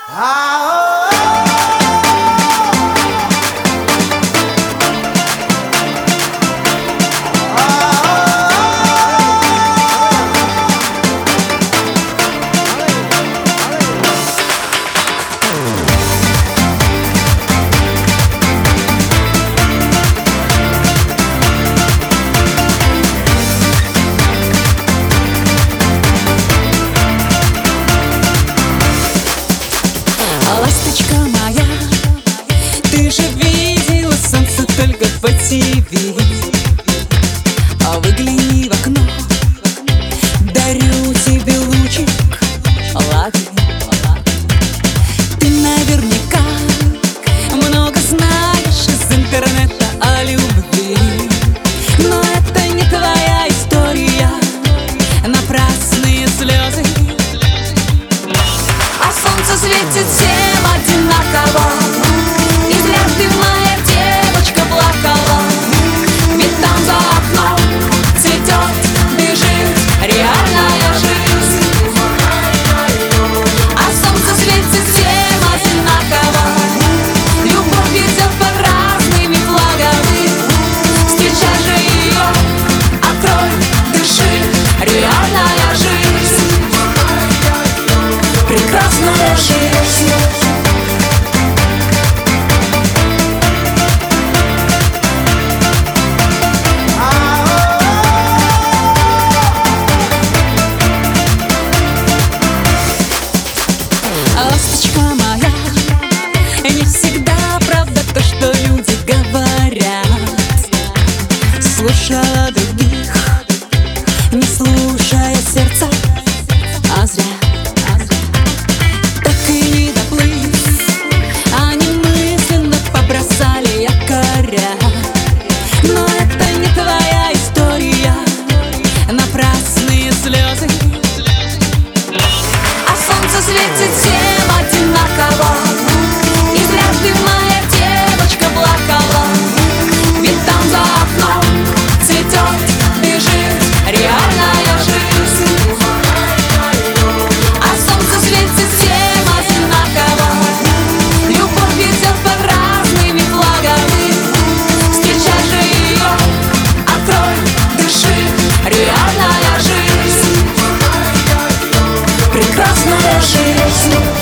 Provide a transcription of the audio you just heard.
Ласточка моя, ты же видела солнце только по ТВ. Выгляни в окно, дарю тебе лучик, лови. Ты наверняка много знаешь из интернета о любви, но это не твоя история, напрасные слезы. А солнце светит всем одинаково, и зря ты, моя девочка, плакала. Ведь там за окном цветет, бежит реальная жизнь. А солнце светит всем одинаково, любовь идет под разными флагами. Встречай же ее, открой, дыши, реальная жизнь, прекрасная жизнь. Ласточка моя, не всегда правда то, что люди говорят. Слушала других, не слушая сердца, а зря. Так и не доплыв, они мысленно побросали якоря. Но это не твоя история, напрасные слезы. А солнце светит всем одинаково, и зря ты, моя девочка, плакала. Ведь там за окном цветет, бежит реальная жизнь. А солнце светит всем одинаково, любовь идет под разными флагами. Встречай же ее, открой, дыши, реальная жизнь, прекрасная жизнь.